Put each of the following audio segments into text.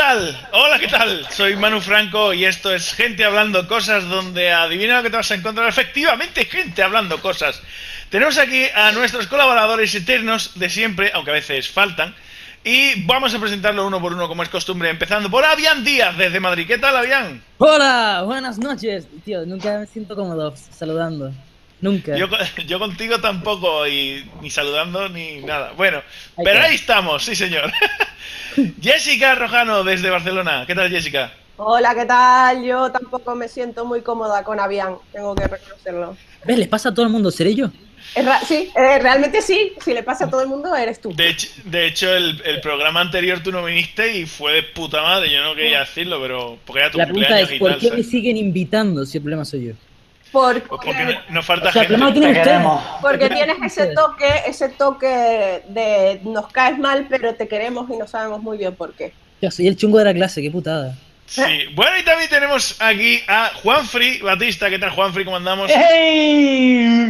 tal? Hola, ¿qué tal? Soy Manu Franco y esto es Gente Hablando Cosas, donde adivina lo que te vas a encontrar. Efectivamente, gente hablando cosas. Tenemos aquí a nuestros colaboradores eternos de siempre, aunque a veces faltan, y vamos a presentarlo uno por uno como es costumbre, empezando por Avian Díaz desde Madrid. ¿Qué tal, Avian? Hola, buenas noches. Tío, nunca me siento cómodo saludando. Yo, Nunca. yo contigo tampoco, y ni saludando ni nada. Bueno, Ahí pero está. ahí estamos, sí señor. Jessica Rojano desde Barcelona. ¿Qué tal, Jessica? Hola, ¿qué tal? Yo tampoco me siento muy cómoda con Avian, tengo que reconocerlo. ¿Ves? Les pasa a todo el mundo, ¿seré yo? Sí, realmente sí, si le pasa a todo el mundo eres tú. De hecho, el programa anterior tú no viniste y fue de puta madre. Yo no quería decirlo, pero porque era tu La pregunta cumpleaños es, y ¿por tal, qué me ¿sabes? siguen invitando si el problema soy yo? Pues porque Porque, nos O falta sea, el problema lo gente. tienen Te ustedes. queremos. El porque problema lo tienes tienen ustedes. ese toque de nos caes mal, pero te queremos y no sabemos muy bien por qué. Yo soy el chungo de la clase, qué putada. Sí. Bueno, y también tenemos aquí a Juanfri Batista. ¿Qué tal, Juanfri? ¿Cómo andamos? ¡Hey!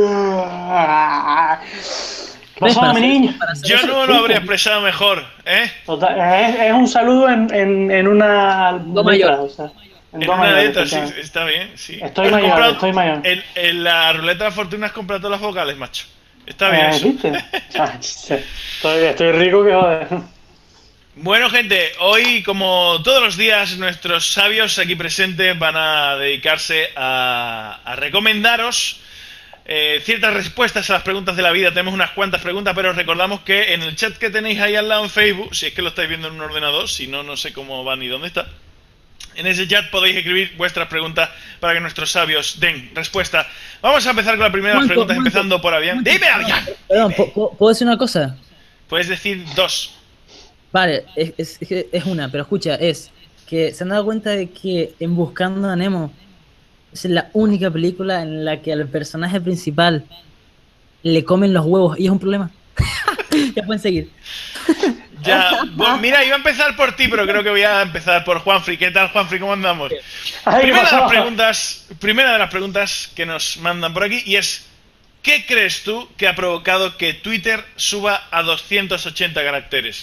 ¿Qué ¿Ves? pasó, mi niño? Para hacer Yo eso, no lo habría expresado mejor, ¿eh? Es un saludo en una do mayor. letra, o sea, en En do una mayor, letra, sí, efectivamente. está bien, sí. Estoy Has mayor, comprado. estoy mayor. En la ruleta de la fortuna has comprado todas las vocales, macho. Está bien eso. ¿Viste? Estoy rico que joder. Bueno, gente, hoy, como todos los días, nuestros sabios aquí presentes van a dedicarse a recomendaros ciertas respuestas a las preguntas de la vida. Tenemos unas cuantas preguntas, pero os recordamos que en el chat que tenéis ahí al lado en Facebook, si es que lo estáis viendo en un ordenador, si no, no sé cómo va ni dónde está. En ese chat podéis escribir vuestras preguntas para que nuestros sabios den respuesta. Vamos a empezar con la primera de las preguntas, empezando por Avian. ¡Dime, Avian! Perdón, ¿puedo decir una cosa? Puedes decir dos. Vale, es una, pero escucha, es que se han dado cuenta de que en Buscando a Nemo es la única película en la que al personaje principal le comen los huevos y es un problema. Ya pueden seguir. Ya, bueno, mira, iba a empezar por ti, pero creo que voy a empezar por Juanfri. ¿Qué tal, Juanfri? ¿Cómo andamos? Ay, ¿qué pasó? Primera de las preguntas que nos mandan por aquí, y es: ¿qué crees tú que ha provocado que Twitter suba a 280 caracteres?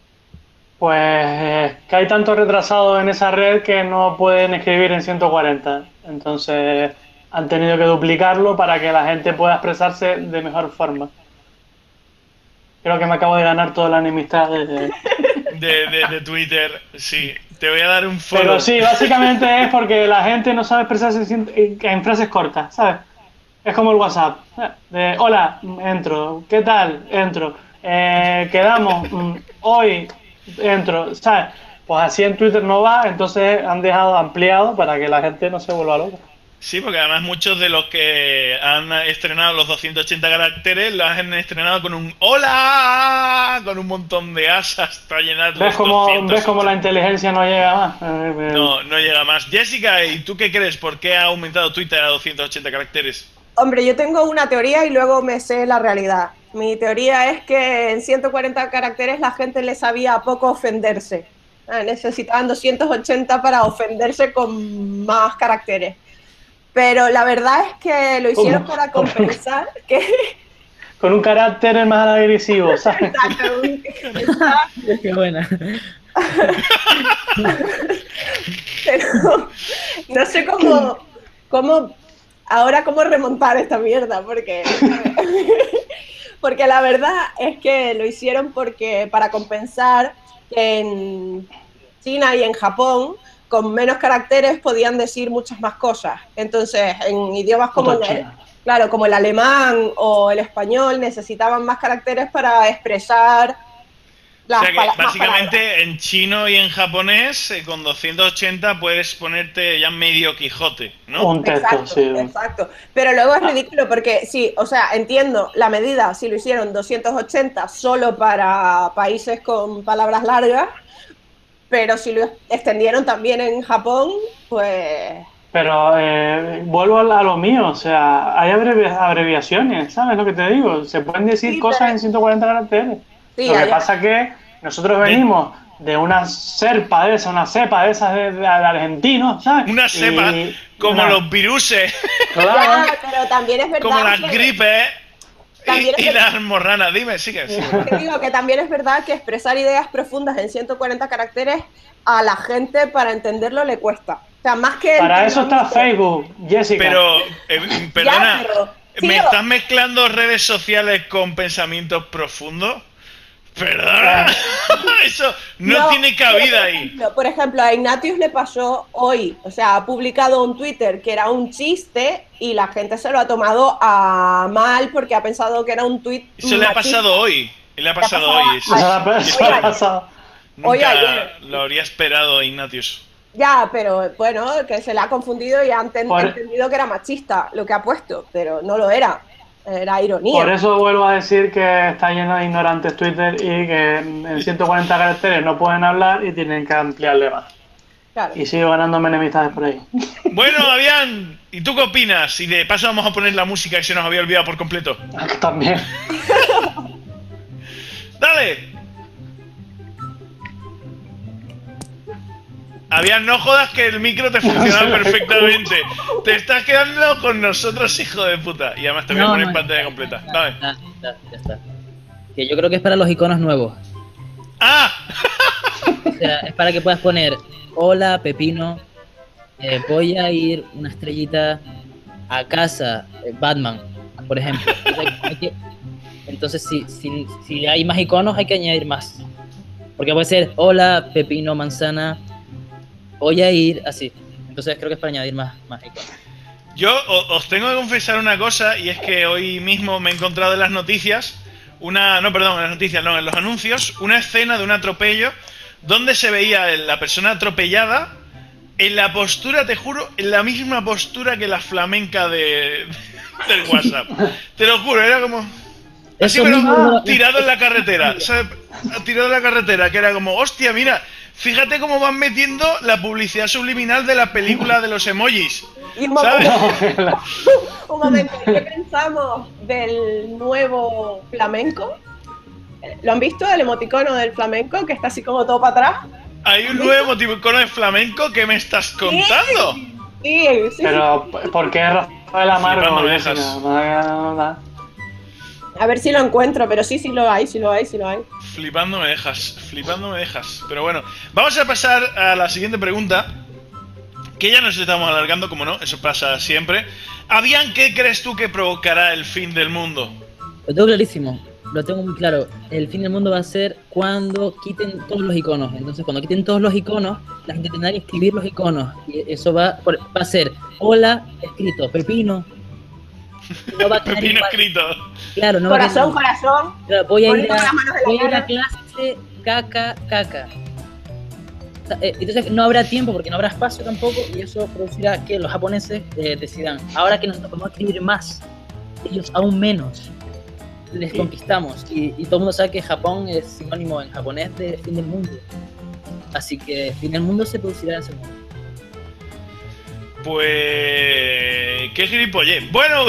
Pues que hay tanto retrasado en esa red que no pueden escribir en 140. Entonces han tenido que duplicarlo para que la gente pueda expresarse de mejor forma. Creo que me acabo de ganar toda la enemistad De Twitter, sí. Te voy a dar un follow. Pero sí, básicamente es porque la gente no sabe expresarse en frases cortas, ¿sabes? Es como el WhatsApp. Hola, entro. ¿Qué tal? Entro. Quedamos. Hoy, entro. ¿Sabes? Pues así en Twitter no va, entonces han dejado ampliado para que la gente no se vuelva loca. Sí, porque además muchos de los que han estrenado los 280 caracteres los han estrenado con un ¡Hola! Con un montón de asas para llenar los ¿Ves cómo 280. la inteligencia no llega más? No, no llega más. Jessica, ¿y tú qué crees? ¿Por qué ha aumentado Twitter a 280 caracteres? Hombre, yo tengo una teoría y luego me sé la realidad. Mi teoría es que en 140 caracteres la gente le sabía a poco ofenderse. Necesitaban 280 para ofenderse con más caracteres. Pero la verdad es que lo hicieron para compensar que... Con un carácter más agresivo, ¿sabes? Qué buena. Pero no sé cómo remontar esta mierda, porque la verdad es que lo hicieron para compensar que en China y en Japón con menos caracteres podían decir muchas más cosas. Entonces, en idiomas como el alemán o el español necesitaban más caracteres para expresar O sea que básicamente en chino y en japonés con 280 puedes ponerte ya medio Quijote, ¿no? Un texto, Exacto, sí. exacto. Pero luego es ridículo porque sí, o sea, entiendo la medida si lo hicieron 280 solo para países con palabras largas, pero si lo extendieron también en Japón, pues... Pero vuelvo a lo mío, o sea, hay abreviaciones, ¿sabes lo que te digo? Se pueden decir Sí, cosas en 140 caracteres. Sí, Lo que pasa es que nosotros venimos de una cepa de esas de argentinos, ¿sabes? Una cepa, como los viruses, Claro, pero también es verdad como las que... gripes. también Y la almorrana, dime, sigue. te digo que también es verdad que expresar ideas profundas en 140 caracteres a la gente para entenderlo le cuesta. O sea, más que... Para eso está Facebook, Jessica. Pero, perdona, pero, ¿me sí, estás mezclando redes sociales con pensamientos profundos? ¿Perdona? Eso no tiene cabida ahí. Por ejemplo, a Ignatius le pasó hoy. O sea, ha publicado un Twitter que era un chiste y la gente se lo ha tomado a mal porque ha pensado que era un tweet Eso le ha pasado hoy. Le ha pasado hoy. Eso le ha pasado. Hoy, Nunca ayer. lo habría esperado Ignatius. Ya, pero bueno, que se le ha confundido y ha entendido que era machista lo que ha puesto, pero no lo era. Era ironía. Por eso vuelvo a decir que está lleno de ignorantes Twitter y que en 140 caracteres no pueden hablar y tienen que ampliarle más. Claro. Y sigo ganándome enemistades por ahí. Bueno, Avian, ¿y tú qué opinas? Y de paso vamos a poner la música que se nos había olvidado por completo. También. ¡Dale! Avian, no jodas que el micro te funciona perfectamente. Te estás quedando con nosotros, hijo de puta. Y además te voy a poner en pantalla completa. Dale. Ya está. Que yo creo que es para los iconos nuevos. ¡Ah! O sea, es para que puedas poner hola, Pepino, voy a ir una estrellita a casa, Batman, por ejemplo. Entonces, si hay más iconos, hay que añadir más. Porque puede ser hola, Pepino, manzana, voy a ir así. Entonces creo que es para añadir más iconos. Yo os tengo que confesar una cosa, y es que hoy mismo me he encontrado en las noticias, en los anuncios, una escena de un atropello donde se veía la persona atropellada en la postura, te juro, en la misma postura que la flamenca del WhatsApp. Te lo juro, era como... Así, pero tirado en la carretera, ¿sabes? Tirado en la carretera, que era como, hostia, mira, fíjate cómo van metiendo la publicidad subliminal de la película de los emojis. ¿Sabes? Un momento, ¿qué pensamos del nuevo flamenco? ¿Lo han visto? El emoticono del flamenco, que está así como todo para atrás. ¿Hay un nuevo emoticono de flamenco? ¿Qué me estás contando? Sí. Pero, ¿por qué Rafael Amargo? A ver si lo encuentro, pero sí lo hay. Flipando me dejas. Pero bueno, vamos a pasar a la siguiente pregunta, que ya nos estamos alargando, como no, eso pasa siempre. Avian, ¿qué crees tú que provocará el fin del mundo? Lo tengo clarísimo, lo tengo muy claro. El fin del mundo va a ser cuando quiten todos los iconos. Entonces, cuando quiten todos los iconos, la gente tendrá que escribir los iconos. Y eso va a ser hola, escrito, Pepino. No va a Pepino igual. escrito. Claro, no corazón. Claro, voy a ir a a clase, caca. Entonces no habrá tiempo porque no habrá espacio tampoco, y eso producirá que los japoneses decidan, ahora que nosotros podemos escribir más, ellos aún menos, les conquistamos, y todo el mundo sabe que Japón es sinónimo en japonés de fin del mundo, así que fin del mundo se producirá en ese momento. Pues... qué gilipollez. Bueno...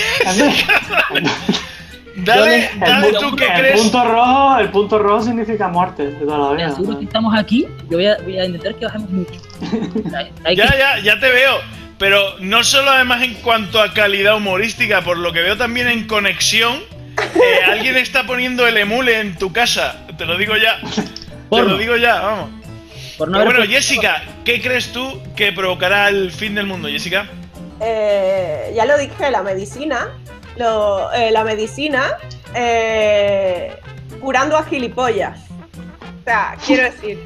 Dale, tú qué crees. El punto rojo significa muerte de toda la vida. Seguro que estamos aquí, yo voy a intentar que bajemos mucho. Ya te veo. Pero no solo además en cuanto a calidad humorística, por lo que veo también en conexión, alguien está poniendo el emule en tu casa. Te lo digo ya. Vamos. Bueno, Jessica, ¿qué crees tú que provocará el fin del mundo, Jessica? Ya lo dije, la medicina. Curando a gilipollas. O sea, quiero decir,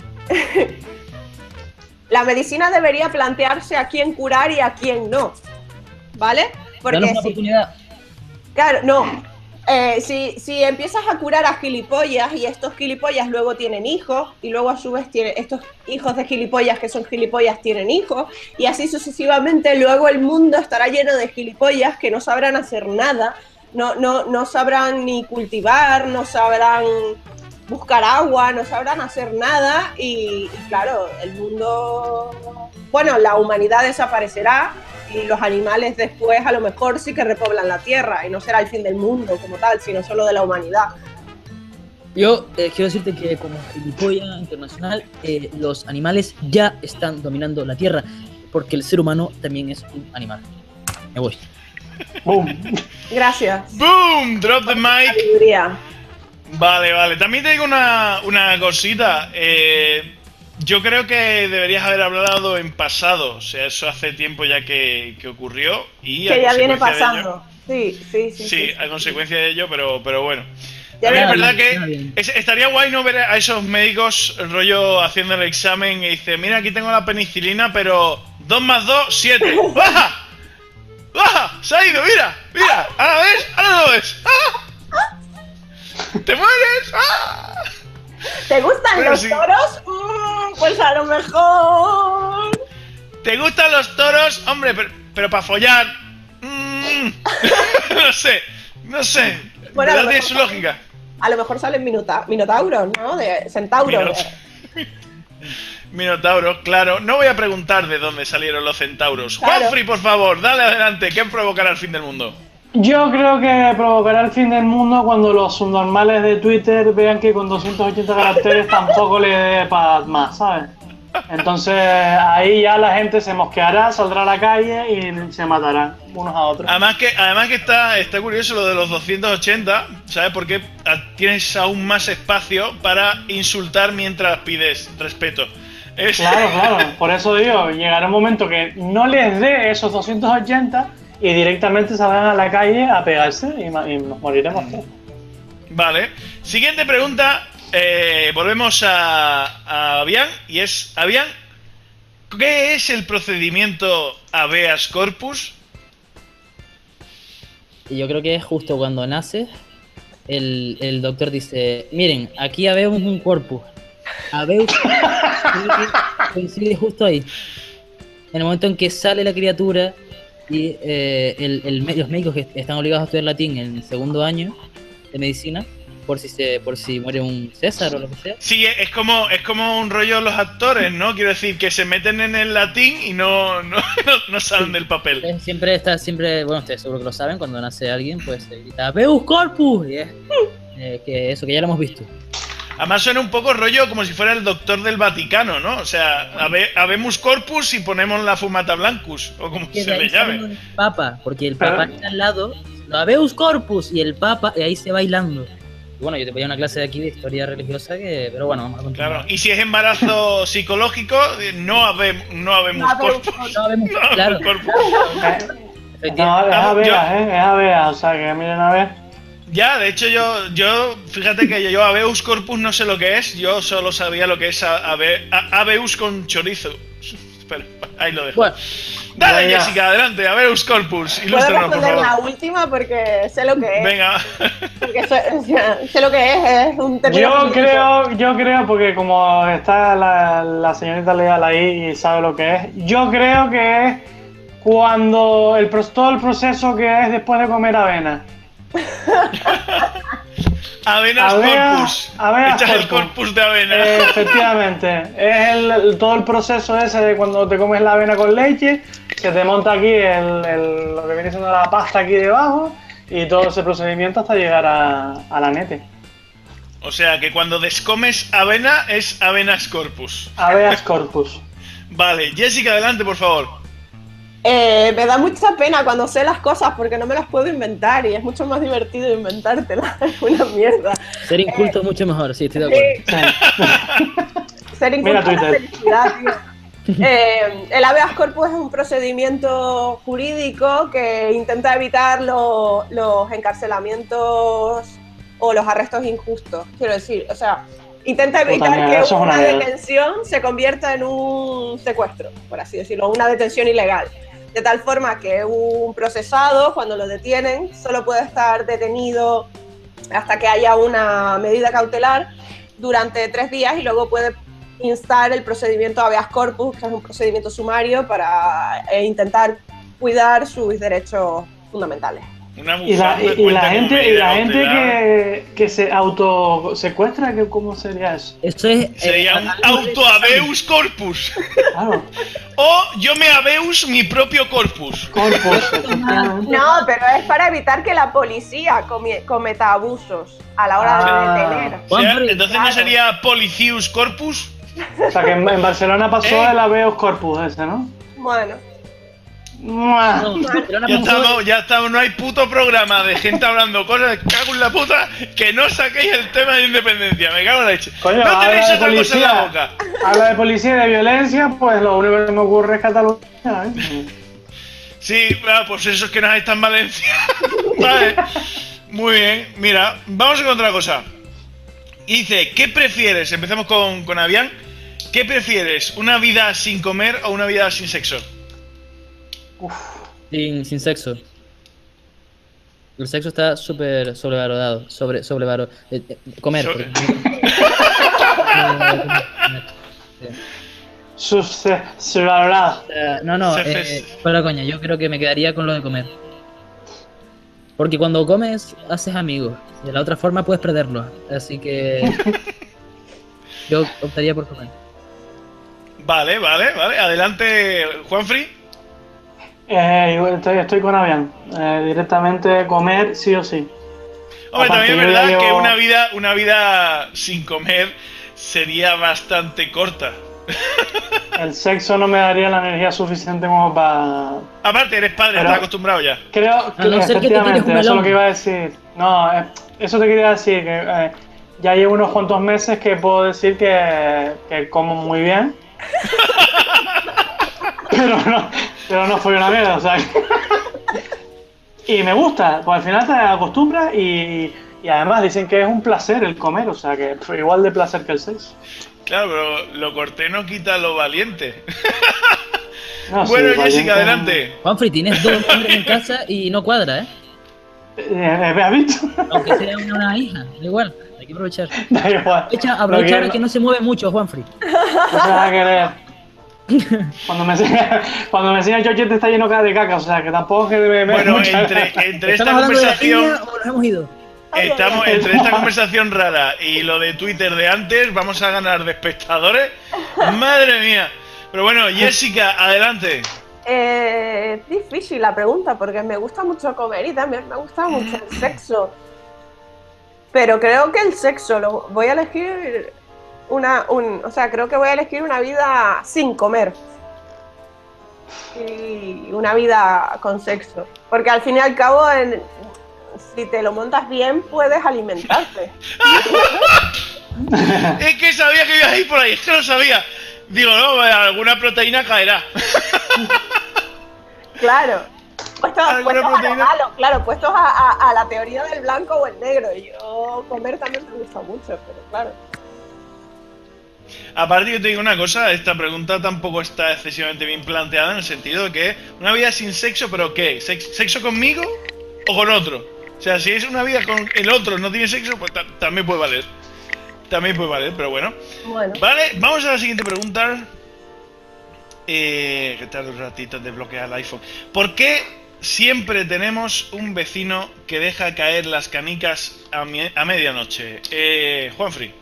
la medicina debería plantearse a quién curar y a quién no, ¿vale? Porque danos una oportunidad. Claro, no. Si empiezas a curar a gilipollas y estos gilipollas luego tienen hijos y luego a su vez estos hijos de gilipollas que son gilipollas tienen hijos y así sucesivamente, luego el mundo estará lleno de gilipollas que no sabrán hacer nada, no sabrán ni cultivar, no sabrán buscar agua, no sabrán hacer nada y claro, el mundo, bueno, la humanidad desaparecerá. Y los animales después a lo mejor sí que repoblan la Tierra y no será el fin del mundo como tal, sino solo de la humanidad. Yo quiero decirte que como gilipollas internacional, los animales ya están dominando la Tierra, porque el ser humano también es un animal. Me voy. Boom. Gracias. ¡Boom! Drop the mic. Sabiduría. Vale. También te digo una cosita. Yo creo que deberías haber hablado en pasado. O sea, eso hace tiempo ya que ocurrió. Y Que ya viene consecuencia de pasando. Sí. Sí, a consecuencia de ello, pero bueno. Ya También es verás. verdad está que bien. estaría guay no ver a esos médicos rollo haciendo el examen y dice, mira, aquí tengo la penicilina, pero 2 más 2, 7. ¡Baja! ¡Baja! ¡Se ha ido! ¡Mira! ¿Ahora ves? ¡Ahora lo ves! ¡Ah! ¡Te mueres! ¡Ah! ¿Te gustan Pero los sí. toros? Pues a lo mejor. ¿Te gustan los toros? Hombre, pero para follar. No sé. Bueno, a ¿Verdad? lo Tiene mejor su lógica. A lo mejor salen minotauros, ¿no? De centauros. Minotauros, claro. No voy a preguntar de dónde salieron los centauros. Claro. Juanfrey, por favor, dale adelante. ¿Qué provocará el fin del mundo? Yo creo que provocará el fin del mundo cuando los subnormales de Twitter vean que con 280 caracteres tampoco le dé para más, ¿sabes? Entonces ahí ya la gente se mosqueará, saldrá a la calle y se matarán unos a otros. Además que está curioso lo de los 280, ¿sabes? Porque tienes aún más espacio para insultar mientras pides respeto. Claro, por eso digo, llegará un momento que no les dé esos 280 y directamente salgan a la calle a pegarse y nos moriremos todos. Vale. Siguiente pregunta. Volvemos a Avian. Y es, Avian, ¿qué es el procedimiento habeas corpus? Y yo creo que es justo cuando naces, el doctor dice, miren, aquí habemos un corpus. Habeus coincide justo ahí. En el momento en que sale la criatura y los médicos que están obligados a estudiar latín en el segundo año de medicina, por si muere un César o lo que sea. Sí, es como un rollo los actores, ¿no? Quiero decir, que se meten en el latín y no salen del papel. Siempre, bueno, ustedes seguro que lo saben, cuando nace alguien, pues se grita Habeus Corpus, y es que eso, que ya lo hemos visto. Además suena un poco rollo como si fuera el doctor del Vaticano, ¿no? O sea, habemus corpus y ponemos la fumata blancus, o como Que se de le ahí sale llame. el Papa, porque el Papa está al lado, lo Habeus Corpus, y el Papa, y ahí se bailando. Y bueno, yo te voy a una clase de aquí de historia religiosa, pero bueno, vamos a continuar. Claro, y si es embarazo psicológico, no habemos corpus. No habemos, No habemos claro. corpus. No, es Avea, o sea que miren a ver. Ya, de hecho yo fíjate que yo habeus corpus no sé lo que es, yo solo sabía lo que es habeus con chorizo. Espera, ahí lo dejo. Bueno, Dale, ya. Jessica, adelante, habeus corpus, Puedo ilústranos, por responder la favor. última porque sé lo que es. Venga. Porque sé lo que es un término jurídico. Yo creo, porque como está la señorita legal ahí y sabe lo que es, yo creo que es cuando todo el proceso que es después de comer avena. Avenas corpus. Aveas Echas el corpus. corpus de avena. Efectivamente, es todo el proceso ese de cuando te comes la avena con leche, se te monta aquí lo que viene siendo la pasta aquí debajo y todo ese procedimiento hasta llegar a la nete. O sea, que cuando descomes avena es avenas corpus. Habeas corpus. Vale, Jessica, adelante, por favor. Me da mucha pena cuando sé las cosas porque no me las puedo inventar y es mucho más divertido inventártelas. Es una mierda. ser inculto es mucho mejor, sí, estoy de acuerdo. Ser Mira inculto es Twitter. felicidad, tío. El habeas corpus es un procedimiento jurídico que intenta evitar los encarcelamientos o los arrestos injustos. Quiero decir, o sea, intenta evitar mierda, que eso es una una mierda. detención se convierta en un secuestro, por así decirlo, una detención ilegal. De tal forma que un procesado, cuando lo detienen, solo puede estar detenido hasta que haya una medida cautelar durante 3 días y luego puede instar el procedimiento habeas corpus, que es un procedimiento sumario para intentar cuidar sus derechos fundamentales. Una Y la bufanda, gente, cautelar. que se autosecuestra, ¿cómo sería eso? Eso es. Sería un auto-habeus corpus. Claro, O yo me habeus mi propio corpus. corpus, efectivamente. No, pero es para evitar que la policía cometa abusos a la hora de detener. O sea, Juanfrey, entonces no claro. sería policius corpus. O sea que en Barcelona pasó el habeas corpus ese, ¿no? Bueno, ¡Mua! No, pero Ya estamos, no hay puto programa de gente hablando cosas, cago en la puta, que no saquéis el tema de independencia, me cago en la leche. Coño, No tenéis habla de otra cosa en la policía, boca. habla de policía y de violencia, pues lo único que me ocurre es Cataluña, ¿eh? Sí, pues eso es que no está en Valencia. Vale, muy bien, mira, vamos con otra cosa. Y dice, ¿qué prefieres? Empezamos con Avian. ¿Qué prefieres? ¿Una vida sin comer o una vida sin sexo? sin sexo. El sexo está súper sobrevalorado. Sobrevalorado. Comer. So- porque- Subvalorado. No, Se- fuera coña, yo creo que me quedaría con lo de comer. Porque cuando comes, haces amigos. Y de la otra forma puedes perderlos. Así que yo optaría por comer. Vale. Adelante, Juanfrey. Estoy con Avian. Directamente comer sí o sí. Hombre, Aparte, también es yo ya verdad que llevo- una vida sin comer sería bastante corta. El sexo no me daría la energía suficiente como para... Aparte, eres padre, Pero- estás acostumbrado ya. Creo que no ser que te tires un efectivamente, eso es melón. lo que iba a decir. No, eso te quería decir, que ya llevo unos cuantos meses que puedo decir que como muy bien. pero no fue una mierda, o sea. Y me gusta, pues al final te acostumbras y además dicen que es un placer el comer, o sea que igual de placer que el sexo. Claro, pero lo cortés no quita lo valiente. No, sí, Bueno, valiente- Jessica, adelante. Juanfrey, tienes dos hombres en casa y no cuadra, ¿eh? ¿Me has visto? Aunque sea una hija, da igual, hay que aprovechar. Da igual. Aprovecha Lo que- ahora que no se mueve mucho, Juanfrey. No se va a querer. Cuando me enseña el chochete está lleno de caca, o sea que tampoco es que me Bueno, mucha- entre esta ¿Estamos hablando de la conversación, niña o nos hemos ido? estamos entre esta conversación rara y lo de Twitter de antes, vamos a ganar de espectadores. Madre mía. Pero bueno, Jessica, adelante. Es difícil la pregunta porque me gusta mucho comer y también me gusta mucho el sexo. Pero creo que el sexo lo voy a elegir creo que voy a elegir una vida sin comer. Y una vida con sexo. Porque al fin y al cabo, si te lo montas bien, puedes alimentarte. Es que sabía que ibas a ir por ahí, es que lo sabía. Digo, no, alguna proteína caerá. Claro. Puestos ¿Alguna a lo proteína? malo, claro, puestos a la teoría del blanco o el negro. Y yo comer también me gusta mucho, pero claro. Aparte, yo te digo una cosa, esta pregunta tampoco está excesivamente bien planteada en el sentido de que una vida sin sexo, ¿pero qué? ¿Sexo conmigo o con otro? O sea, si es una vida con el otro no tiene sexo, pues también puede valer. También puede valer, pero bueno. Bueno. Vale, vamos a la siguiente pregunta. Que tarda un ratito en desbloquear el iPhone. ¿Por qué siempre tenemos un vecino que deja caer las canicas a medianoche? Juanfrey.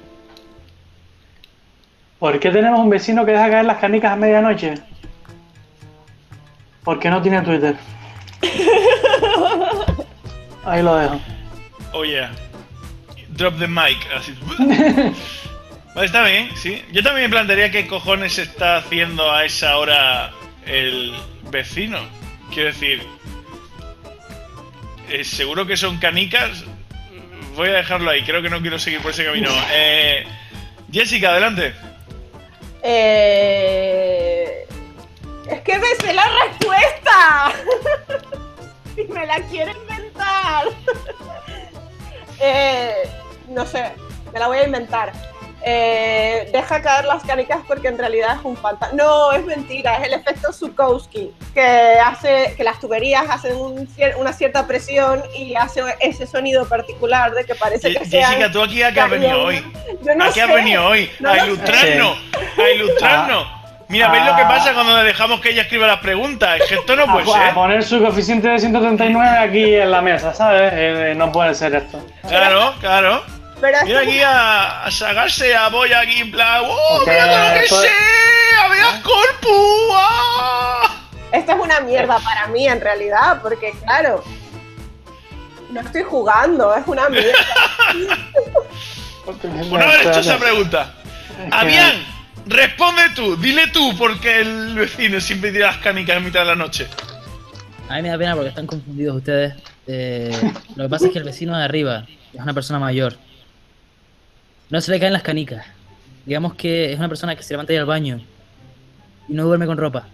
¿Por qué tenemos un vecino que deja caer las canicas a medianoche? Porque no tiene Twitter. Ahí lo dejo. Oh yeah. Drop the mic. Así. Vale, está bien, sí. Yo también me plantearía qué cojones está haciendo a esa hora el vecino. Quiero decir, seguro que son canicas. Voy a dejarlo ahí, creo que no quiero seguir por ese camino. Jessica, adelante. Es que me sé la respuesta. Y me la quiero inventar. No sé, me la voy a inventar. Deja caer las canicas porque en realidad es un fantasma. No, es mentira, es el efecto Zukowski, que hace que las tuberías hacen una cierta presión y hace ese sonido particular de que parece que Jessica, sean ¿tú aquí a qué has venido hoy? Yo no ¿A qué sé. has venido hoy? No A lo ilustrarnos, a ilustrarnos. Mira, ¿ves lo que pasa cuando le dejamos que ella escriba las preguntas? Es que esto no puede A ser. poner su coeficiente de 139 aquí en la mesa, ¿sabes? No puede ser esto. Claro, claro. Pero Mira aquí a sacarse a Boya aquí en plan, ¡oh, Porque mira todo lo que esto- sé! ¡Habeas corpus! ¡Ah! esto es una mierda para mí en realidad, porque claro, no estoy jugando, es una mierda. Por haber hecho esa pregunta. Avian, responde tú, dile tú por qué el vecino siempre tira las canicas en mitad de la noche. A mí me da pena porque están confundidos ustedes. Lo que pasa es que el vecino de arriba es una persona mayor. No se le caen las canicas. Digamos que es una persona que se levanta y al baño y no duerme con ropa.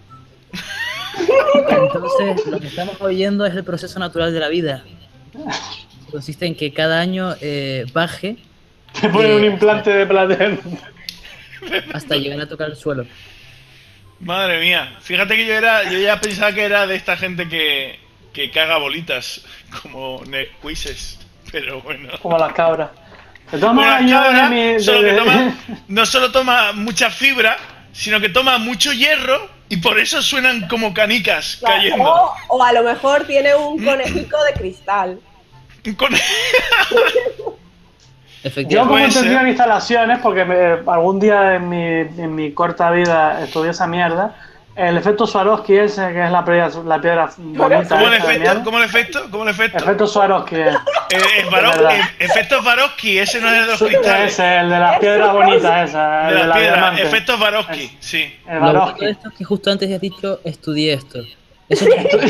Entonces, lo que estamos oyendo es el proceso natural de la vida. Consiste en que cada año baje Te ponen un implante de platino. hasta llegar a tocar el suelo. Madre mía. Fíjate que yo ya pensaba que era de esta gente que caga bolitas, como Nesquizes. Pero bueno. Como las cabras. De todas Bueno, maneras, yo cabra, de mi- solo de- que no solo toma mucha fibra, sino que toma mucho hierro y por eso suenan como canicas O sea, cayendo. o a lo mejor tiene un conejico de cristal. Con- Yo como Efectivamente. Puede entendí ser. en instalaciones, porque algún día en mi corta vida estudié esa mierda, el efecto Swarovski ese, que es la piedra bonita ¿Cómo el esa de efecto? mierda. ¿Cómo el efecto? ¿Cómo el efecto? Efecto Swarovski es. Efecto Swarovski, ese no es el de los cristales. Ese, el de las piedras bonitas esa, el De de las la piedras. diamante. Efecto Swarovski, sí. El Lo bonito de Swarovski. esto es que justo antes has dicho estudié esto. Eso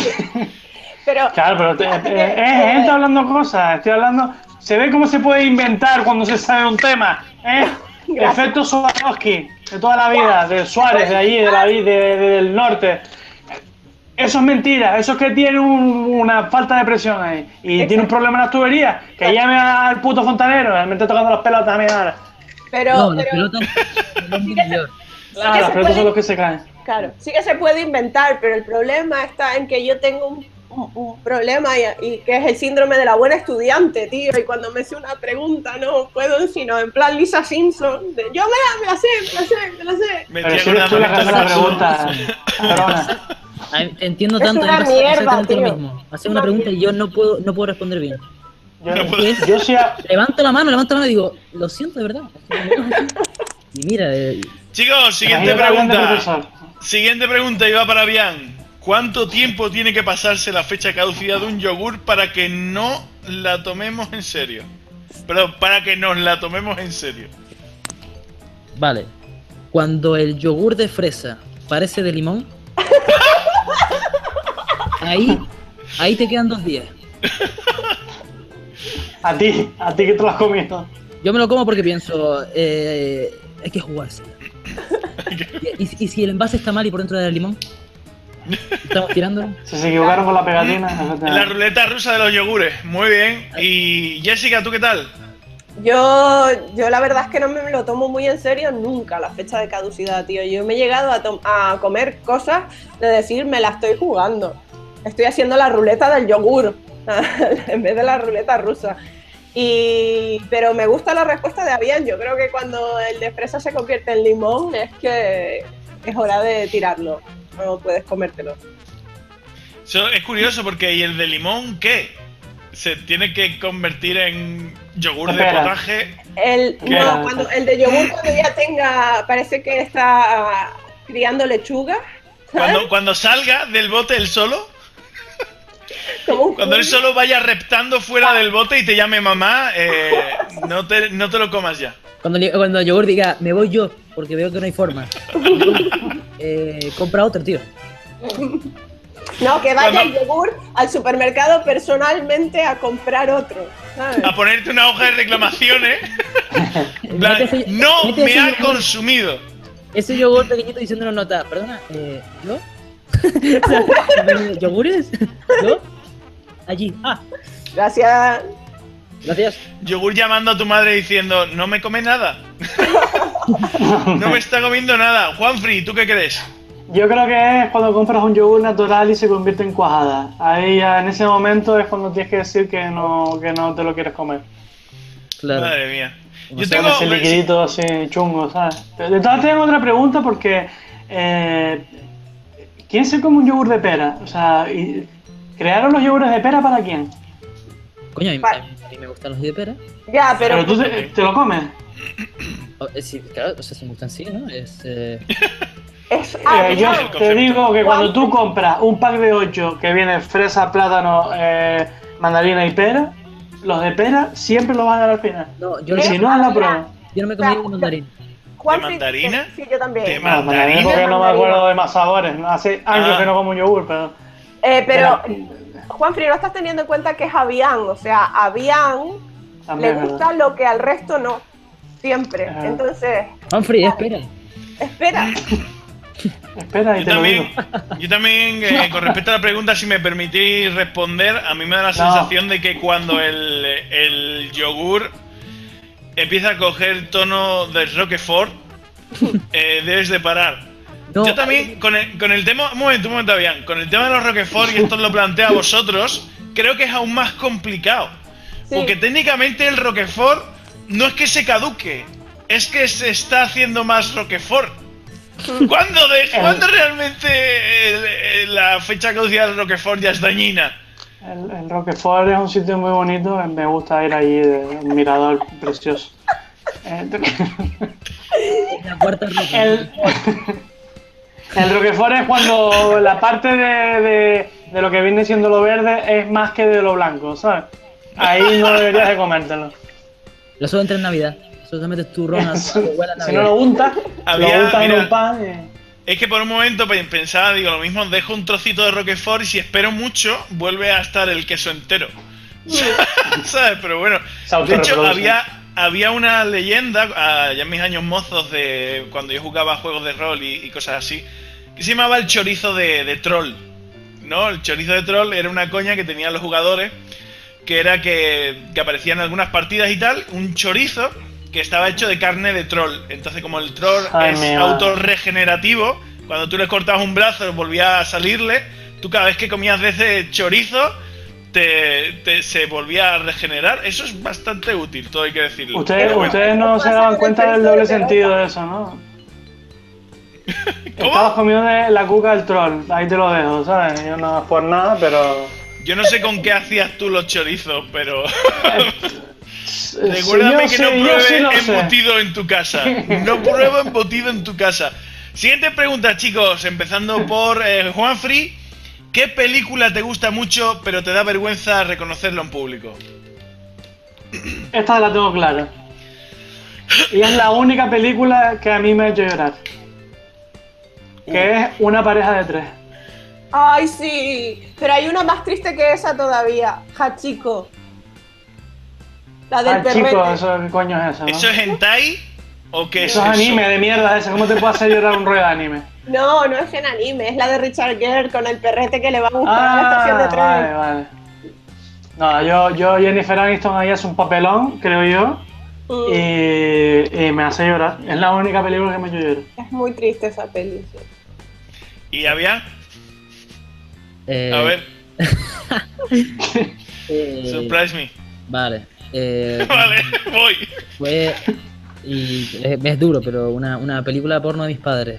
Pero Claro, pero es gente hablando cosas, estoy hablando... Se ve cómo se puede inventar cuando se sabe un tema, ¿eh? Gracias. Efecto Swarovski, de toda la vida, de Suárez, de allí, del norte. Eso es mentira, eso es que tiene una falta de presión ahí. Y tiene un problema en las tuberías, que llame al puto fontanero, me está tocando las pelotas a mí ahora. pero, no, las pero pelotas son bien mayor. Ah, las se pelotas puede- son los que se caen. claro, sí que se puede inventar, pero el problema está en que yo tengo un problema y que es el síndrome de la buena estudiante, tío. Y cuando me hace una pregunta no puedo sino en plan Lisa Simpson, de, yo me la sé. Me Pero estoy si eres tú la que hace la acordando pregunta, cabrona. Ay, te entiendo Es tanto, una me pasa mierda, exactamente tío. lo mismo. Hacer una pregunta y yo no puedo responder bien. No puedo. Yo sí... Levanto la mano y digo, lo siento de verdad. Y mira, Chicos, siguiente Imagínate hablando de pregunta. profesor. Siguiente pregunta y va para Bian. ¿Cuánto tiempo tiene que pasarse la fecha de caducidad de un yogur para que no la tomemos en serio? Perdón, para que nos la tomemos en serio. vale. Cuando el yogur de fresa parece de limón, ahí te quedan 2 días. A ti que te lo has comido. Yo me lo como porque pienso, hay que jugarse. ¿Y si el envase está mal y por dentro era de limón? ¿Estamos tirándolo? Si se equivocaron con la pegatina, La efectivamente. ruleta rusa de los yogures. Muy bien. Y Jessica, ¿tú qué tal? Yo la verdad es que no me lo tomo muy en serio nunca la fecha de caducidad, tío. Yo me he llegado a comer cosas de decir me la estoy jugando. Estoy haciendo la ruleta del yogur en vez de la ruleta rusa. Pero me gusta la respuesta de Avian. Yo creo que cuando el de fresa se convierte en limón es que es hora de tirarlo. No puedes comértelo. Eso es curioso porque ¿y el de limón qué? ¿Se tiene que convertir en yogur de Espera. potaje? El de yogur cuando ya parece que está criando lechuga. Cuando salga del bote él solo, Como un cuando él cuy. solo vaya reptando fuera del bote y te llame mamá, no te lo comas ya. Cuando el yogur diga, me voy yo, porque veo que no hay forma. Compra otro, tío. No, que vaya Cuando- el yogur al supermercado personalmente a comprar otro, ¿sabes? A ponerte una hoja de reclamaciones. En plan, Mete ese- no mete me ese ha yogur- consumido. Ese yogur pequeñito diciendo una nota, perdona, ¿yo? ¿Yogures? ¿Yo? Allí. Ah, Gracias. gracias. Yogur llamando a tu madre diciendo, no me come nada. No me está comiendo nada. Juanfri, ¿tú qué crees? Yo creo que es cuando compras un yogur natural y se convierte en cuajada. Ahí ya en ese momento es cuando tienes que decir que no te lo quieres comer. Claro. Madre mía. Yo Con tengo... Ese liquidito así chungo, ¿sabes? De todas tengo otra pregunta porque... ¿quién se come un yogur de pera? O sea, ¿crearon los yogures de pera para quién? Coño, a Vale. mí me gustan los de pera. Ya, Pero pero tú te lo comes. Sí, claro, o sea, si me gustan sí, ¿no? es Yo el te concepto. digo que cuando tú compras un pack de 8 que viene fresa, plátano, mandarina y pera, los de pera siempre lo van a dar al final. No, yo, Y si no, haz la prueba. yo no me comí el mandarín. Juan ¿De mandarina? Sí, yo también. ¿De No, mandarina mandarina? porque no me acuerdo de más sabores. Hace años Ah. que no como un yogur, pero... Pero, Juanfri, no estás teniendo en cuenta que es Avian, o sea, Avian También, le gusta lo que al resto no, siempre. Ajá. Entonces, Humphrey, espera. espera. Espera, y te lo digo. Yo también, con respecto a la pregunta, si me permitís responder, a mí me da la sensación de que cuando el yogur empieza a coger tono de Roquefort, debes de parar. No. Yo también, con el tema, un momento, bien, con el tema de los Roquefort, y esto os lo planteo a vosotros, creo que es aún más complicado. Sí. Porque técnicamente el Roquefort no es que se caduque, es que se está haciendo más Roquefort. ¿Cuándo realmente la fecha de caducidad del Roquefort ya es dañina? El Roquefort es un sitio muy bonito, me gusta ir allí, un mirador precioso. La cuarta roca. El Roquefort es cuando la parte de lo que viene siendo lo verde es más que de lo blanco, ¿sabes? Ahí no deberías de comértelo. Lo suelo entrar en Navidad. Eso te metes turrón a Si Navidad. no lo untas, Había- lo untas en mira, un pan y... Es que por un momento pensaba, digo, lo mismo, dejo un trocito de Roquefort y si espero mucho, vuelve a estar el queso entero. ¿Sabes? Pero bueno, Se de hecho, autorreproduce. había una leyenda, ya en mis años mozos, de cuando yo jugaba juegos de rol y cosas así, que se llamaba el chorizo de troll, ¿no? El chorizo de troll era una coña que tenían los jugadores, que era que aparecía en algunas partidas y tal, un chorizo que estaba hecho de carne de troll. Entonces, como el troll Ay, es mía. autorregenerativo, cuando tú le cortabas un brazo volvía a salirle, tú cada vez que comías de ese chorizo se volvía a regenerar. Eso es bastante útil, todo hay que decirlo. Ustedes no se daban cuenta del doble sentido de eso, ¿no? Estabas comiendo de la cuca del troll, ahí te lo dejo, ¿sabes? Yo no es por nada, pero... Yo no sé con qué hacías tú los chorizos, pero... Sí, Recuérdame que no yo pruebe sí lo sé. embutido en tu casa. No pruebo embutido en tu casa. Siguiente pregunta, chicos. Empezando por Juanfri. ¿Qué película te gusta mucho, pero te da vergüenza reconocerlo en público? Esta la tengo clara. Y es la única película que a mí me ha hecho llorar. Que es Una pareja de tres. Ay, sí. Pero hay una más triste que esa todavía. Hachiko. La del perrete. Chico, eso, ¿qué coño es eso, no? ¿Eso es hentai o qué es Eso eso? es anime de mierda ese. ¿Cómo te puede hacer llorar un rollo de anime? No, no es en anime, es la de Richard Gere con el perrete que le va a buscar a la estación de tren. Vale. No, yo Jennifer Aniston ahí es un papelón, creo yo. Y me hace llorar. Es la única película que me ha hecho llorar. Es muy triste esa peli. Sí. ¿Y había? A ver, surprise me. Vale. Vale, voy. Fue. Y es duro, pero una película porno de mis padres.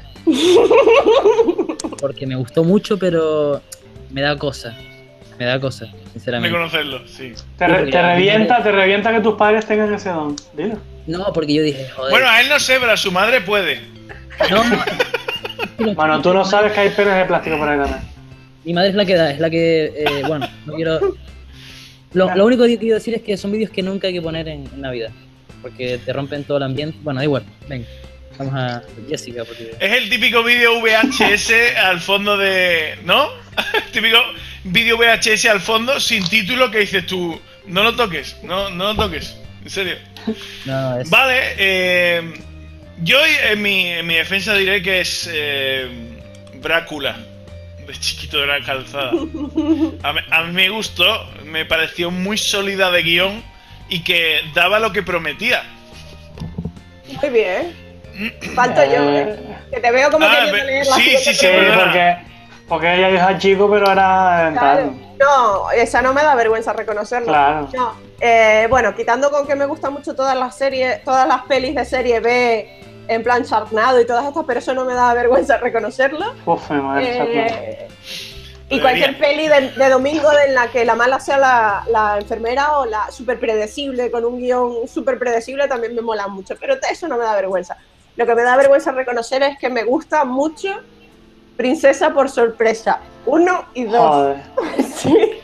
Porque me gustó mucho, pero me da cosa. Me da cosa, sinceramente. Reconocerlo, sí. Te revienta que tus padres tengan ese don. Dilo. No, porque yo dije, joder. Bueno, a él no sé, pero a su madre puede. No. Bueno, tú no sabes que hay penes de plástico por ahí también. Mi madre es la que da, es la que. Bueno, no quiero. Lo único que quiero decir es que son vídeos que nunca hay que poner en Navidad. Porque te rompen todo el ambiente. Bueno, da igual, venga. Vamos a Jessica, porque. Es el típico vídeo VHS al fondo de... ¿No? Típico vídeo VHS al fondo sin título que dices tú, no lo toques, no lo toques, en serio. No, es. Vale, yo en mi defensa diré que es Brácula, de Chiquito de la Calzada. A mí me gustó, me pareció muy sólida de guión y que daba lo que prometía. Muy bien. Falto yo, que te veo como queriendo leer la sí, Sí, perdona. porque ella dijo al chico, pero era Claro. No, esa no me da vergüenza reconocerlo. Claro. No. Bueno, quitando con que me gustan mucho todas las series, todas las pelis de serie B, en plan Sharknado y todas estas, pero eso no me da vergüenza reconocerlo. Uf, madre, Y cualquier peli de domingo en la que la mala sea la enfermera o la súper predecible, con un guión súper predecible, también me mola mucho. Pero eso no me da vergüenza. Lo que me da vergüenza reconocer es que me gusta mucho Princesa por Sorpresa 1 y 2. Joder. Sí.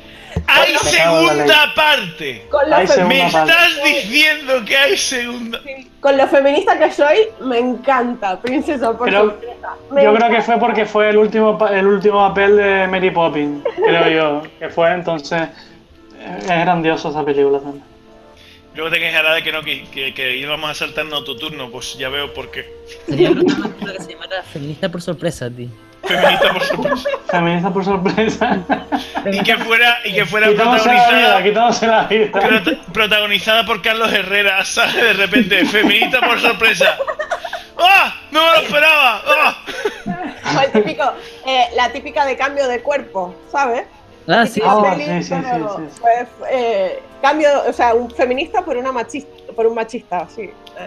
¡Hay Me cago en la segunda parte! Con lo, Hay fem- ¡Me segunda parte. estás diciendo que hay segunda! con lo feminista que soy, me encanta Princesa por Creo- sorpresa. Me Yo creo que encanta. fue porque fue el último papel de Mary Poppins, creo yo, que fue, entonces es grandioso esa película también. Luego te quejarás de que no, que íbamos a saltarnos tu turno, pues ya veo por qué. Sería brutal una película que se llamara Feminista por sorpresa, tío. Feminista por sorpresa. Feminista por sorpresa. Y que fuera Quitándose la vida. protagonizada por Carlos Herrera, ¿sabes? De repente, feminista por sorpresa. ¡Ah! ¡No me lo esperaba! ¡Ah! O el típico, la típica de cambio de cuerpo, ¿sabes? Ah, sí, Típica Ah, peli, sí. pues, cambio, o sea, un feminista por una machista, por un machista, sí.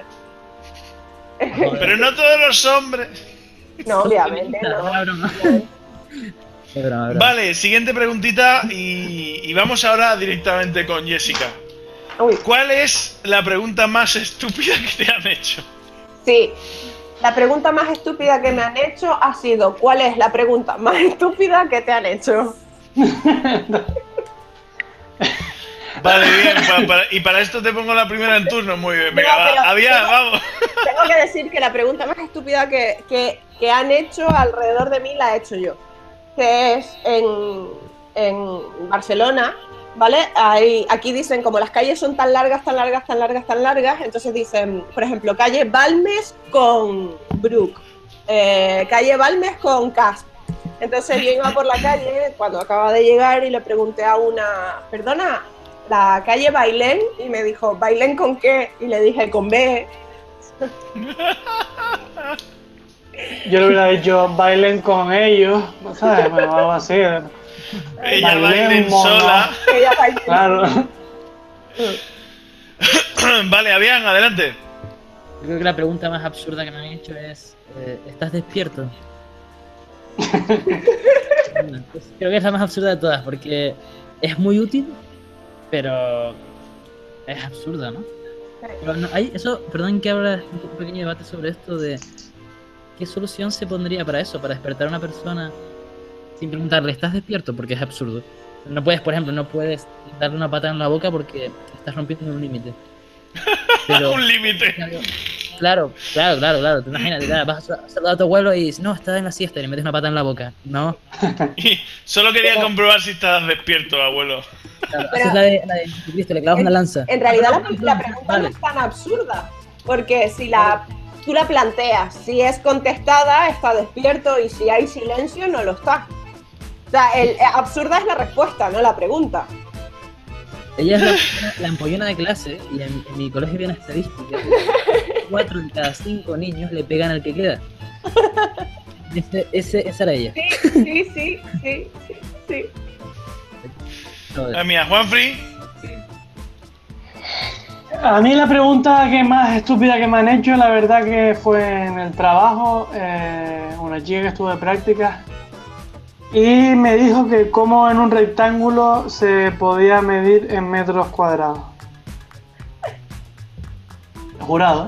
Pero no todos los hombres. No, obviamente, Feminista, no. era broma. Es broma, broma. Vale, siguiente preguntita y vamos ahora directamente con Jessica. Uy, ¿Cuál es la pregunta más estúpida que te han hecho? sí. La pregunta más estúpida que me han hecho ha sido, ¿cuál es la pregunta más estúpida que te han hecho? Vale, bien, y para esto te pongo la primera en turno, muy bien. Venga, No, va, pero- había, pero- vamos. Tengo que decir que la pregunta más estúpida que han hecho alrededor de mí la he hecho yo. Que es en Barcelona, ¿vale? Aquí dicen, como las calles son tan largas, entonces dicen, por ejemplo, calle Balmes con Brook, calle Balmes con Casp. Entonces yo iba por la calle cuando acababa de llegar y le pregunté a una, perdona, la calle Bailén, y me dijo, ¿Bailén con qué? Y le dije, con B. Yo le hubiera dicho bailen con ellos, ¿sabes? Bueno, algo así. Ella Bailén, bailen mono. sola. Ella Bailén. Claro. Vale, Avian, adelante. Yo creo que la pregunta más absurda que me han hecho es, ¿estás despierto? Creo que es la más absurda de todas, porque es muy útil, pero es absurda, ¿no? Pero no, hay eso, perdón que abra un pequeño debate sobre esto de qué solución se pondría para eso, para despertar a una persona sin preguntarle, ¿estás despierto? Porque es absurdo. No puedes, por ejemplo, no puedes darle una patada en la boca porque estás rompiendo un límite. Pero, Un límite. claro, te imaginas, vas a saludar a tu abuelo y dices, no, está en la siesta y le metes una pata en la boca. No, Y solo quería comprobar si estabas despierto, abuelo. claro, Pero- haces la de Jesucristo, le clavas una lanza. En realidad la pregunta no Vale. es tan absurda, porque si tú la planteas, si es contestada, está despierto, y si hay silencio, no lo está. O sea, absurda es la respuesta, no la pregunta. Ella es la ampollona de clase y en mi colegio había una estadística. 4 de cada 5 niños le pegan al que queda. Esa era ella. Sí. Joder. Mira, Juanfrey. A mí la pregunta que más estúpida que me han hecho, la verdad que fue en el trabajo, una chica que estuvo de prácticas y me dijo que como en un rectángulo se podía medir en metros cuadrados. Jurado.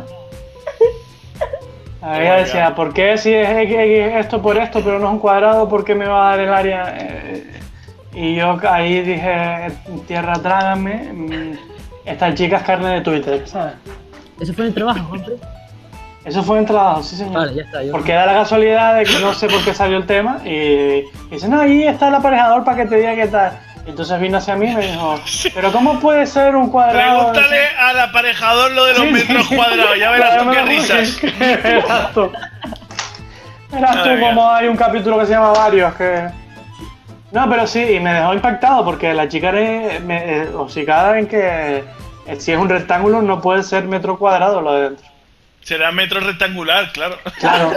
Ella decía, ¿por qué si es esto por esto, pero no es un cuadrado, por qué me va a dar el área? Y yo ahí dije, tierra trágame, esta chica es carne de Twitter, ¿sabes? ¿Eso fue en el trabajo, hombre? Eso fue en el trabajo, sí señor. Vale, ya está. Porque da la casualidad de que no sé por qué salió el tema y dice, no, ahí está el aparejador para que te diga qué tal. Y entonces vino hacia mí y me dijo, pero ¿cómo puede ser un cuadrado? Pregúntale al aparejador lo de los metros cuadrados, ya verás tú qué risas. Verás tú. Verás tú Madre mía. como hay un capítulo que se llama Varios que... No, pero sí, y me dejó impactado porque la chica me hocicada en que si es un rectángulo no puede ser metro cuadrado lo de dentro. Será metro rectangular, claro. Claro.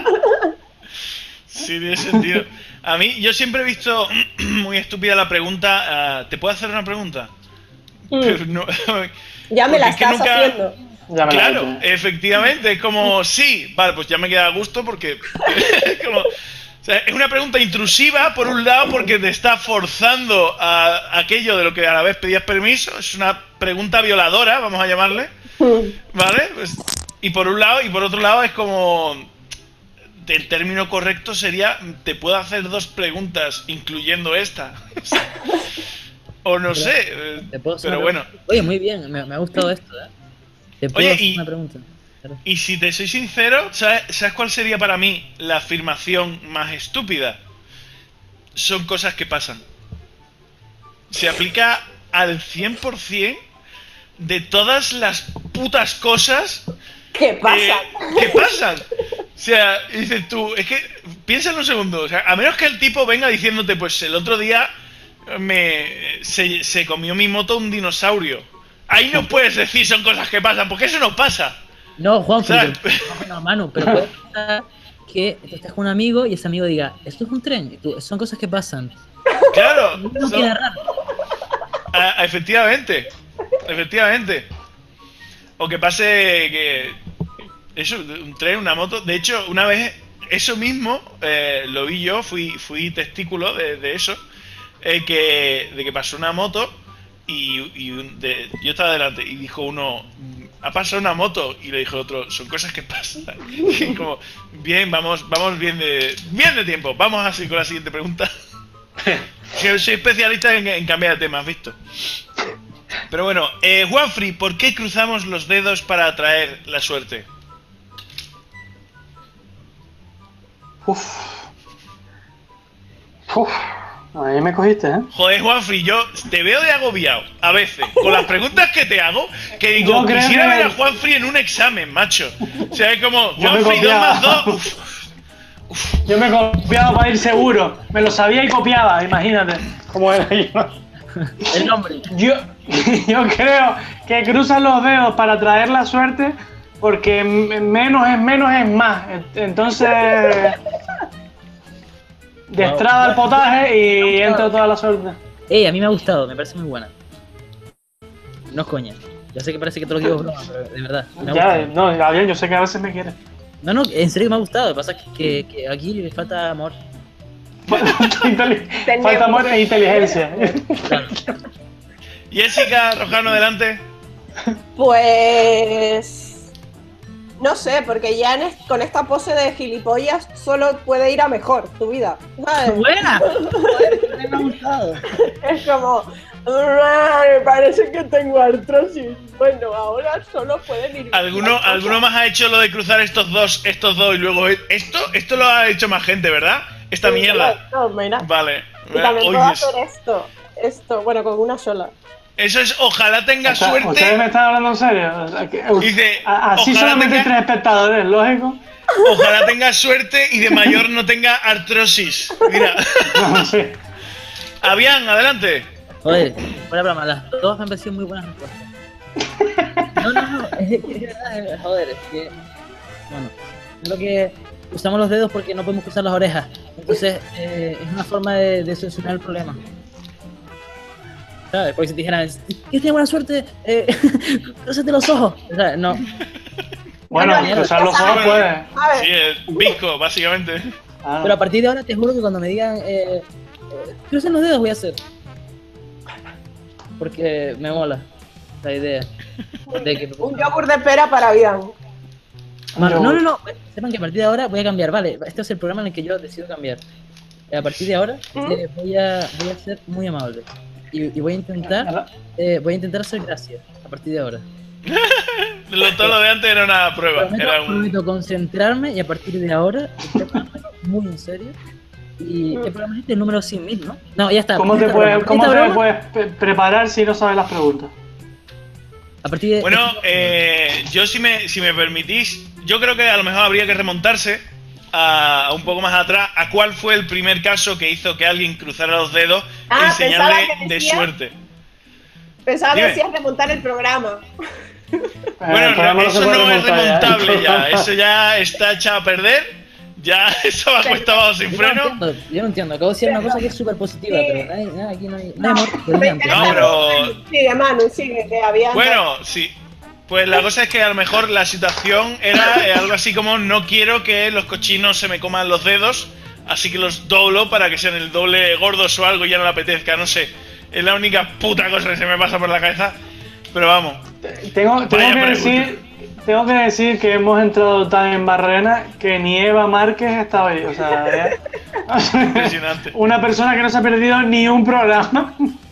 Sí, tiene sentido. A mí, yo siempre he visto muy estúpida la pregunta. ¿Te puedo hacer una pregunta? Pero no- Ya me porque la es que estás nunca- haciendo. Ya me la he Claro, hecho. efectivamente, es como, sí, vale, pues ya me queda a gusto porque es como, o sea, es una pregunta intrusiva, por un lado, porque te está forzando a aquello de lo que a la vez pedías permiso, es una pregunta violadora, vamos a llamarle, ¿vale? Pues, y por un lado, y por otro lado es como, el término correcto sería, te puedo hacer dos preguntas, incluyendo esta. O no Pero, sé, ¿te puedo hacer pero una bueno. pregunta? Oye, muy bien, me ha gustado esto, ¿eh? ¿Te puedo Oye, hacer una pregunta? Claro. Y si te soy sincero, ¿sabes cuál sería para mí la afirmación más estúpida? Son cosas que pasan. Se aplica al 100% de todas las putas cosas ¿Qué pasa? que pasan. O sea, dices tú, es que piénsalo un segundo, o sea, a menos que el tipo venga diciéndote, pues el otro día se comió mi moto un dinosaurio. Ahí no puedes decir son cosas que pasan, porque eso no pasa. No, Juanfrey, ¿Sabes? no, mano, pero puede pasar que tú estés con un amigo y ese amigo diga, esto es un tren, y tú, son cosas que pasan. Claro, No queda raro. efectivamente, efectivamente. O que pase que eso, un tren, una moto. De hecho, una vez eso mismo lo vi yo, fui testículo de eso, de que pasó una moto yo estaba delante y dijo uno, ha pasado una moto, y le dijo otro, son cosas que pasan. Y como, bien, vamos bien de tiempo. Vamos así con la siguiente pregunta. Que soy especialista en cambiar de tema, ¿has visto? Pero bueno, Juanfrey, ¿por qué cruzamos los dedos para atraer la suerte? Uf. Ahí me cogiste, ¿eh? Joder, Juanfrey, yo te veo de agobiado a veces con las preguntas que te hago, que digo, Yo creo quisiera que- ver a Juanfrey en un examen, macho. O sea, es como, Yo me Juanfrey 2 más copiaba. 2. Yo me copiaba para ir seguro. Me lo sabía y copiaba, imagínate cómo era yo. El nombre. Yo creo que cruzan los dedos para traer la suerte porque menos es más. Entonces, destraba el potaje y entra toda la suerte. A mí me ha gustado, me parece muy buena. No es coña. Ya sé que parece que te lo digo broma, pero de verdad. Me ha Ya, gustado. no, Gabriel, yo sé que a veces me quieres. No, en serio me ha gustado. Lo que pasa es que aquí le falta amor. Falta amor e inteligencia. Claro. Jessica Rojano, adelante. Pues no sé, porque ya con esta pose de gilipollas solo puede ir a mejor tu vida, ¿sabes? ¡Buena! Joder, me ha gustado. Es como, me parece que tengo artrosis. Bueno, ahora solo pueden ir. ¿Alguno más ha hecho lo de cruzar estos dos y luego esto lo ha hecho más gente, ¿verdad? Esta mierda. No, mira. Vale. Y también Oye, puedo hacer esto, bueno, con una sola. eso es, ojalá tenga ¿Ustedes me suerte. están hablando en serio? O sea, Dice, así ojalá solamente hay tenga- 3 espectadores, lógico. Ojalá tenga suerte y de mayor no tenga artrosis. Mira. No, sí. Avian, adelante. Joder, fuera broma, las dos me han parecido muy buenas respuestas. No, es verdad, joder, es que. Bueno, es lo que usamos los dedos porque no podemos cruzar las orejas. Entonces, es una forma de solucionar el problema. ¿Sabes? Porque si te dijeran, ¿quieres tener buena suerte? Crúzate los ojos. ¿Sabes? No. Bueno, Bueno, cruzar los ya ojos sabes. puede. A ver, Sí, el visco, básicamente. Ah, Pero a partir de ahora te juro que cuando me digan, crucen los dedos voy a hacer. Porque me mola la idea. De que un yogur de pera para Bian. Mano, no. Sepan que a partir de ahora voy a cambiar, vale. Este es el programa en el que yo decido cambiar. A partir de ahora voy a ser muy amable. Y voy a intentar hacer gracias a partir de ahora. Todo lo de antes era una prueba. Prometo concentrarme y a partir de ahora estoy tomando muy en serio. Y ¿qué programa es este? El número 100.000, ¿no? No, ya está. ¿Cómo te Esta puedes, broma, cómo esta te broma, puedes preparar si no sabes las preguntas? a partir de Bueno, yo si me permitís, yo creo que a lo mejor habría que remontarse a un poco más atrás a cuál fue el primer caso que hizo que alguien cruzara los dedos en señal pensaba que de decía- suerte. Pensaba que Dime. decías remontar el programa. Bueno, El programa eso se puede no es remontar remontable ya, eso ya está echado a perder, ya eso va cuesta abajo sin freno. Yo no entiendo, acabo de decir una cosa que es súper positiva, Sí. pero aquí no hay amor. Brillante, No, no hay amor. pero Sigue, Manu, sigue, que había. bueno, sí. Pues la cosa es que a lo mejor la situación era algo así como no quiero que los cochinos se me coman los dedos, así que los doblo para que sean el doble gordos o algo y ya no le apetezca, no sé. Es la única puta cosa que se me pasa por la cabeza. Pero vamos. Tengo que decir que hemos entrado tan en barrena que ni Eva Márquez estaba ahí. O sea, Impresionante. una persona que no se ha perdido ni un programa.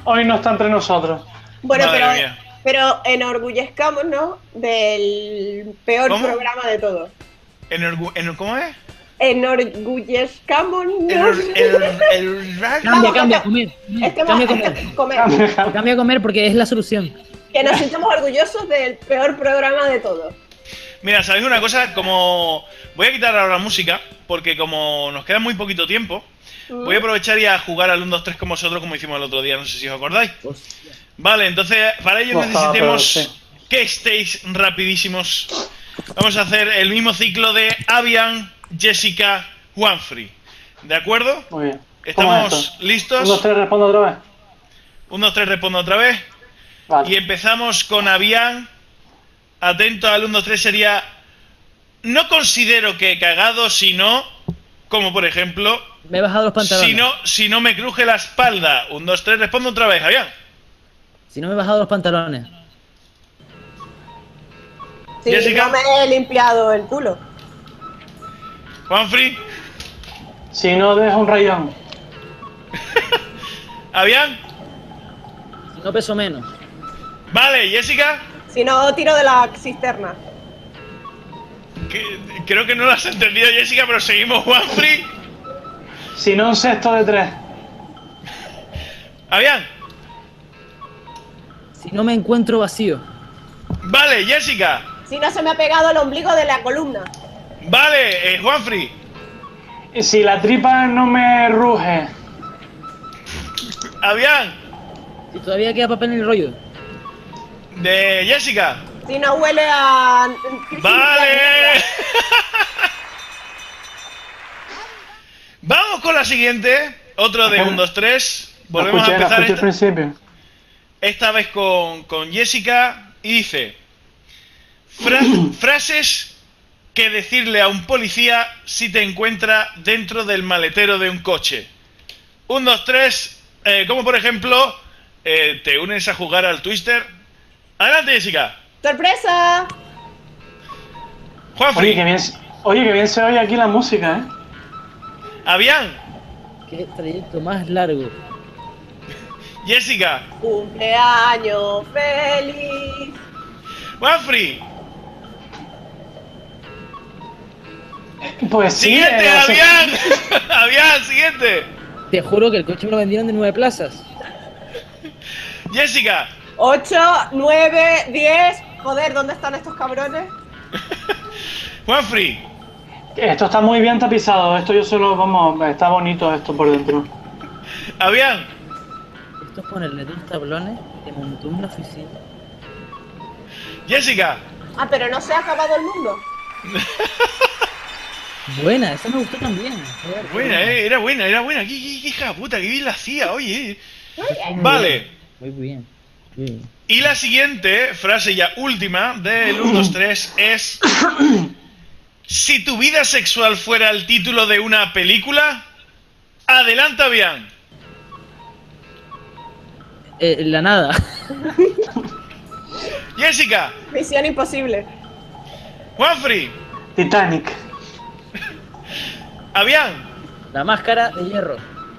hoy no está entre nosotros. Bueno, Madre mía. pero enorgullezcámonos del peor ¿Cómo? programa de todos. ¿Cómo es? Enorgullezcámonos. Cambia, Vamos, cambia, que- comer. Cambia, comer. comer. Cambia a comer porque es la solución. Que nos sintamos orgullosos del peor programa de todos. Mira, ¿sabéis una cosa? Como voy a quitar ahora la música, porque como nos queda muy poquito tiempo, voy a aprovechar y a jugar al 1, 2, 3 con vosotros como hicimos el otro día, no sé si os acordáis. Hostia. Vale, entonces para ello Ojalá, necesitemos pero sí. que estéis rapidísimos. Vamos a hacer el mismo ciclo de Avian, Jessica, Juanfrey. ¿De acuerdo? Muy bien. ¿Cómo es ¿Estamos esto? listos? 1, 2, 3, respondo otra vez. 1, 2, 3, respondo otra vez. Vale. Y empezamos con Avian. Atento al 1, 2, 3 sería... No considero que cagado, sino... Como por ejemplo... Me he bajado los pantalones. Si no me cruje la espalda. 1, 2, 3, respondo otra vez, Avian. Si no me he bajado los pantalones. Sí, Jessica. no me he limpiado el culo. Juanfrey. Si no deja un rayón. Avian. Si no peso menos. Vale, Jessica. Si no, tiro de la cisterna. Creo que no lo has entendido, Jessica, pero seguimos, Juanfrey. Si no un sexto de 3. Avian. Si no me encuentro vacío. Vale, Jessica. Si no se me ha pegado el ombligo de la columna. Vale, Juanfrey. Si la tripa no me ruge. Avian. Si todavía queda papel en el rollo. De Jessica. Si no huele a... Vale. Vamos con la siguiente. Otro de 1, 2, 3. Volvemos a empezar al principio. esta vez con Jessica. Y dice... frases que decirle a un policía si te encuentra dentro del maletero de un coche. 1, 2, 3. Como por ejemplo... te unes a jugar al Twister. Adelante, Jessica. ¡Sorpresa! Juanfrey. Oye, que bien se oye aquí la música, ¿eh? Avian. Qué trayecto más largo. Jessica. ¡Cumpleaños feliz! Juanfrey. Pues sí. Siguiente, Avian. Avian, siguiente. Te juro que el coche me lo vendieron de 9 plazas. Jessica. 8, 9, 10. Joder, ¿dónde están estos cabrones? Juanfrey. Esto está muy bien tapizado. Esto yo solo, vamos, está bonito esto por dentro. Avian. Esto es ponerle 2 tablones que montó en la oficina. Jessica. Ah, pero no se ha acabado el mundo. Buena, esa me gustó también. Joder, Buena, era buena. Qué hija de puta, que bien la hacía, oye. Muy Vale. bien, muy bien. Muy bien. Y la siguiente frase ya última del 1, 2, 3 es... Si tu vida sexual fuera el título de una película, adelanta bien. La nada. Jessica. Misión imposible. Juanfrey. Titanic. Avian. La máscara de hierro.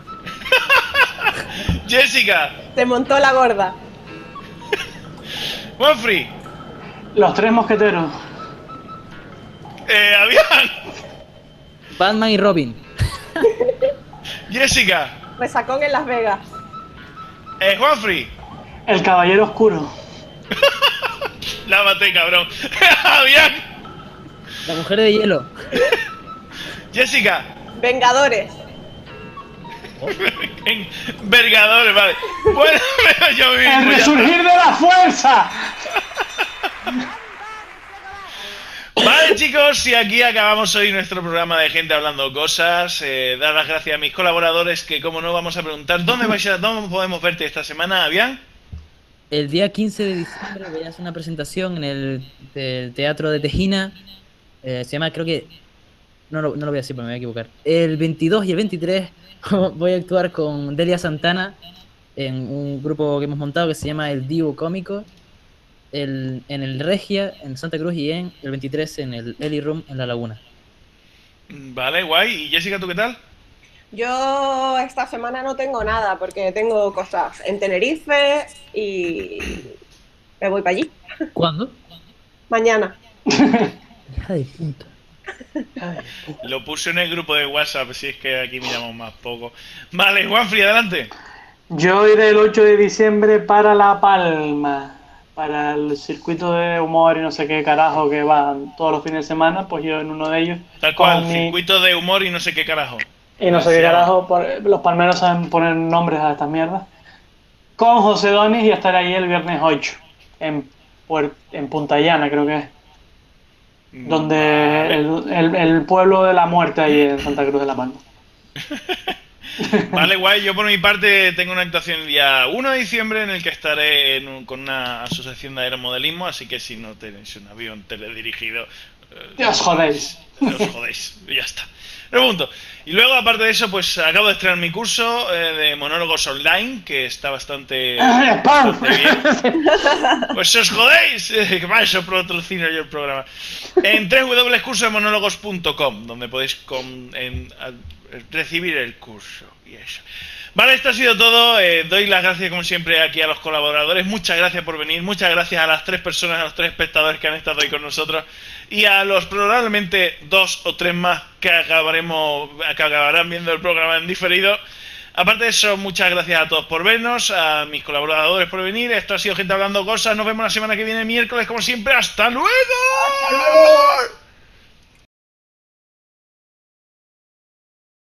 Jessica. Se montó la gorda. Juanfrey. Los 3 mosqueteros. Avian. Batman y Robin. Jessica. Resacón en Las Vegas. Juanfrey. El caballero oscuro. Lávate, cabrón. Avian. La mujer de hielo. Jessica. Vengadores. Envergadores, vale. Bueno, yo ¡El mismo ya resurgir de la fuerza! Vale, chicos, y aquí acabamos hoy nuestro programa de Gente Hablando Cosas. Dar las gracias a mis colaboradores que, como no, vamos a preguntar ¿dónde podemos verte esta semana, Avian? El día 15 de diciembre voy a hacer una presentación en el Teatro de Tejina. Se llama, creo que... No lo voy a decir porque me voy a equivocar. El 22 y el 23 voy a actuar con Delia Santana en un grupo que hemos montado que se llama El Divo Cómico. En el Regia, en Santa Cruz, y en el 23 en el Eli Room en La Laguna. Vale, guay. ¿Y Jessica, tú qué tal? Yo esta semana no tengo nada porque tengo cosas en Tenerife y me voy para allí ¿Cuándo? mañana. Hija de puta. Lo puse en el grupo de WhatsApp, si es que aquí miramos más poco. Vale, Juanfri, adelante. Yo iré el 8 de diciembre para La Palma, para el circuito de humor y no sé qué carajo que van todos los fines de semana, pues yo en uno de ellos. Tal cual, con mi- circuito de humor y no sé qué carajo. Y no sé Se qué llama. carajo, los palmeros saben poner nombres a estas mierdas. Con José Donis y estaré ahí el viernes 8, en Punta Llana creo que es. Donde Vale. el pueblo de la muerte ahí en Santa Cruz de la Palma. Vale, guay. Yo por mi parte tengo una actuación el día 1 de diciembre en el que estaré con una asociación de aeromodelismo, así que si no tenéis un avión teledirigido, Os jodéis. os jodéis. Y ya está. Pregunto. Y luego, aparte de eso, pues acabo de estrenar mi curso de monólogos online, que está bastante ¡Spam! bien. Pues os jodéis, que para eso patrocino yo el programa. En www.cursodemonólogos.com, donde podéis recibir el curso y eso. Vale, esto ha sido todo. Doy las gracias como siempre aquí a los colaboradores. Muchas gracias por venir. Muchas gracias a las 3 personas, a los 3 espectadores que han estado ahí con nosotros. Y a los probablemente 2 o 3 más que acabarán viendo el programa en diferido. Aparte de eso, muchas gracias a todos por vernos, a mis colaboradores por venir. Esto ha sido Gente Hablando Cosas. Nos vemos la semana que viene, miércoles, como siempre. ¡Hasta luego! ¡Hasta luego!